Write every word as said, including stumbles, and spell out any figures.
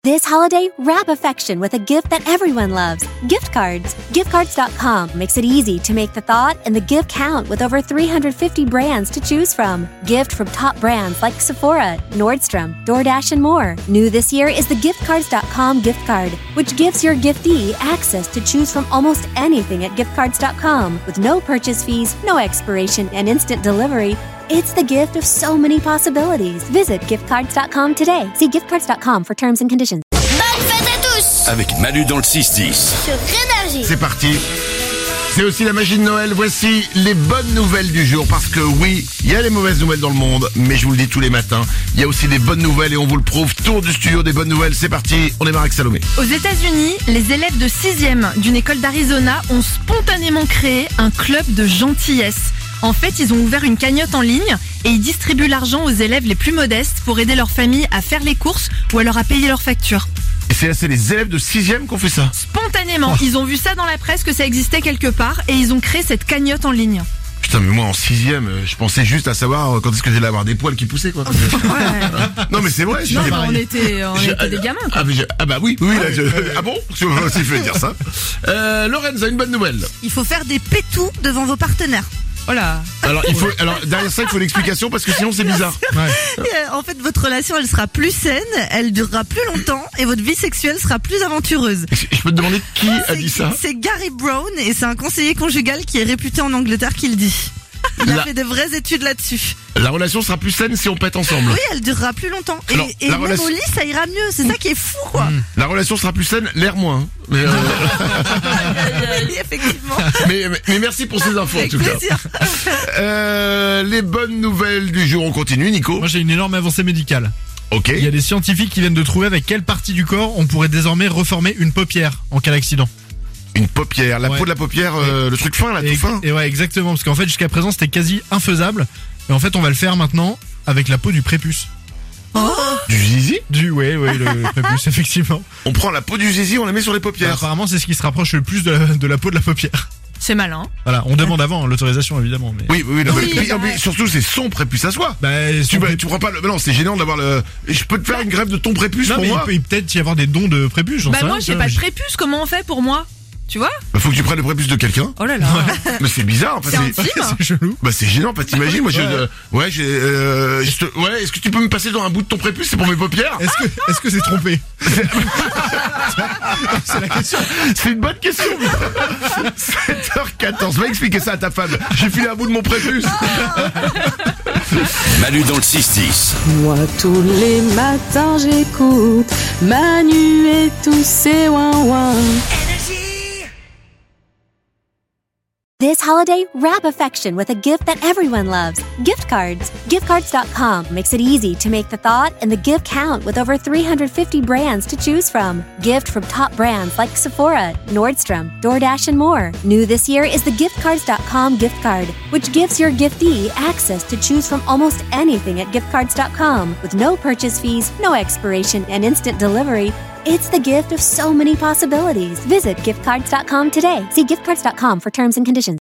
This holiday, wrap affection with a gift that everyone loves. Gift cards. gift cards dot com makes it easy to make the thought and the gift count with over three hundred fifty brands to choose from. Gift from top brands like Sephora, Nordstrom, DoorDash, and more. New this year is the gift cards dot com gift card, which gives your giftee access to choose from almost anything at gift cards dot com with no purchase fees, no expiration, and instant delivery. It's the gift of so many possibilities. Visit gift cards dot com today. See gift cards dot com for terms and conditions. Bonne fête à tous Avec Manu dans le six dix. sur Énergie. C'est parti. C'est aussi la magie de Noël. Voici les bonnes nouvelles du jour. Parce que oui, il y a les mauvaises nouvelles dans le monde, mais je vous le dis tous les matins, il y a aussi des bonnes nouvelles et on vous le prouve. Tour du studio des bonnes nouvelles. C'est parti. On démarre avec Salomé. Aux États-Unis, les élèves de sixième d'une école d'Arizona ont spontanément créé un club de gentillesse. En fait, ils ont ouvert une cagnotte en ligne et ils distribuent l'argent aux élèves les plus modestes pour aider leur famille à faire les courses ou alors à payer leurs factures. Et c'est, c'est les élèves de sixième qui ont fait ça. Spontanément, ils ont vu ça dans la presse que ça existait quelque part et ils ont créé cette cagnotte en ligne. Putain, mais moi en sixième, je pensais juste à savoir quand est-ce que j'allais avoir des poils qui poussaient, quoi. Ouais. Non, mais c'est vrai. je Non, fais bah, on pareil. était, on Je- était des gamins, quoi. Ah, mais je- ah bah oui, oui, là, je- ah bon si je veux dire ça. Euh, Lorenz a une bonne nouvelle. Il faut faire des pétous devant vos partenaires. Oh là. Alors il faut, alors derrière ça il faut l'explication parce que sinon c'est bizarre. Et, euh, en fait, votre relation, elle sera plus saine, elle durera plus longtemps et votre vie sexuelle sera plus aventureuse. Je je peux te demander qui a dit ça? C'est Gary Brown et c'est un conseiller conjugal qui est réputé en Angleterre qui le dit. Il a La- fait de vraies études là-dessus. La relation sera plus saine si on pète ensemble. Oui, elle durera plus longtemps. Et, Alors, et la même relation- au lit, ça ira mieux. C'est ça qui est fou, quoi. La relation sera plus saine, l'air moins. hein. Mais, euh, Oui, effectivement. mais, mais, mais merci pour ces infos en Avec tout cas. plaisir. Euh, les bonnes nouvelles du jour, on continue, Nico. Moi j'ai une énorme avancée médicale. Ok. Il y a des scientifiques qui viennent de trouver avec quelle partie du corps on pourrait désormais reformer une paupière en cas d'accident. Une paupière, la Ouais. peau de la paupière, euh, le truc fin là, Et, tout fin. et ouais exactement, parce qu'en fait jusqu'à présent c'était quasi infaisable. Et en fait on va le faire maintenant avec la peau du prépuce. Du zizi. Du ouais ouais le prépuce effectivement. On prend la peau du zizi, on la met sur les paupières. Apparemment c'est ce qui se rapproche le plus de la, de la peau de la paupière. C'est malin. Voilà, on demande avant hein, l'autorisation évidemment. Mais... Oui, oui, oui, non, Oui, mais, bah mais surtout c'est son prépuce à soi. Bah, Tu, son vas- pré- tu crois pas le... Non, c'est gênant d'avoir le... Je peux te faire une greffe de ton prépuce non pour mais il moi. peut il peut peut-être y avoir des dons de prépuce. j'en Bah sais moi rien, j'ai tu pas vois, de prépuce, comment on fait pour moi? Tu vois? Bah, faut que tu prennes le prépuce de quelqu'un. Oh là là. Mais c'est bizarre. Enfin, C'est c'est... intime. C'est chelou. Bah c'est gênant, pas t'imagines. Moi, je, Ouais. euh, ouais, j'ai, euh, je te- ouais. Est-ce que tu peux me passer dans un bout de ton prépuce, c'est pour mes paupières. Est-ce que est-ce que c'est trompé? C'est la question. C'est une bonne question. sept heures quatorze. Va expliquer ça à ta femme. J'ai filé un bout de mon prépuce. Manu dans le six dix. Moi tous les matins j'écoute Manu et tous ses ouin-ouin. This holiday, wrap affection with a gift that everyone loves. Gift cards. gift cards dot com makes it easy to make the thought and the gift count with over three hundred fifty brands to choose from. Gift from top brands like Sephora, Nordstrom, DoorDash, and more. New this year is the gift cards dot com gift card, which gives your giftee access to choose from almost anything at gift cards dot com with no purchase fees, no expiration, and instant delivery. It's the gift of so many possibilities. Visit gift cards dot com today. See gift cards dot com for terms and conditions.